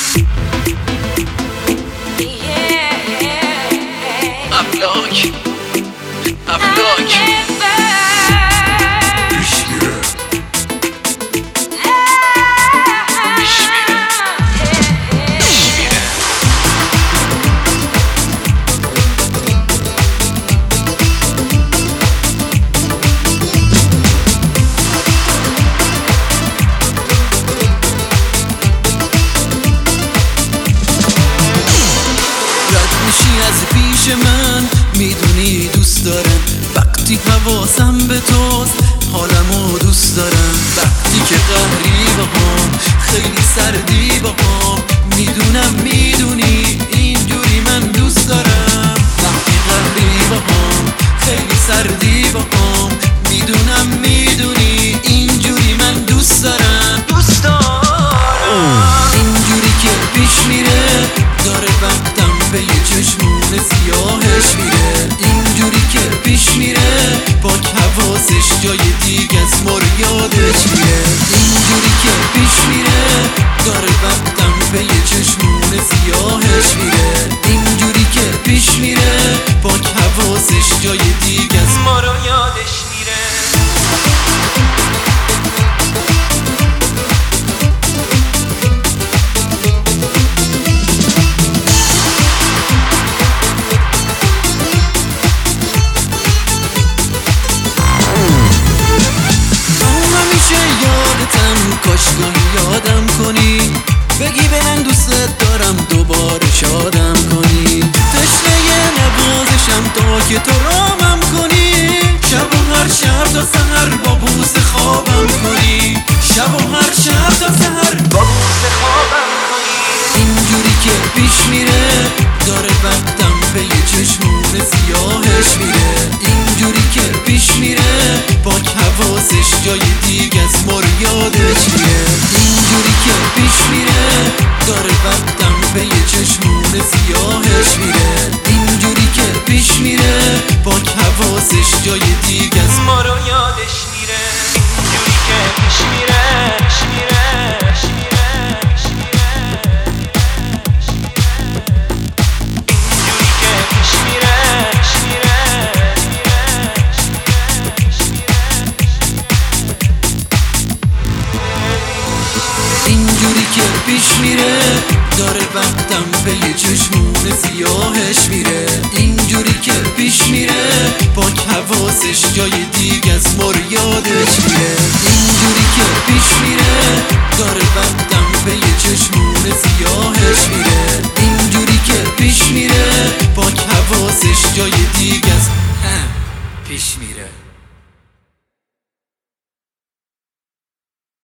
از پیش من میدونی دوست دارم، وقتی حواسم به توست حالمو دوست دارم، وقتی که قهری باهام خیلی سردی باهام، میدونی اینجوری من دوست دارم، وقتی قهری باهام خیلی سردی باهام، میدونی اینجوری من دوست دارم، اینجوری که پیش میره داره وقتم به یه چشمون سیاهش میره، اینجوری که پیش میره پاک حواسش جای دیگه از ما رو یادش میره، اینجوری که پیش میره داره وقتم به یه چشمون سیاهش میره، اینجوری که پیش میره پاک حواسش جای دیگه از ما رو یادش میره. کاشگاهی یادم کنی بگی به من دوست دارم دوباره شادم کنی، تشنه نوازشم تا که تو رامم کنی، شب و هر شب تا سحر با بوس خوابم کنی، شب و هر شب تا سحر با بوس خوابم کنی، اینجوری که پیش میره داره وقتم به یه چشمون سیاهش میره، اینجوری که پیش میره پاک حواسش جای دیگه از ما رو یادش میره، اینجوری که پیش میره داره وقتم به یه چشمون سیاهش میره، اینجوری که پیش میره پاک حواسش جای دیگه از ما رو یادش میره، اینجوری که پیش میره اینجوری که پیش میره داره وقتم به یه چشمون سیاهش میره، اینجوری که پیش میره پاک حواسش جای دیگه از ما رو یادش میره، اینجوری که پیش میره داره وقتم به یه چشمون سیاهش میره، اینجوری که پیش میره پاک حواسش جای دیگه از پیش میره.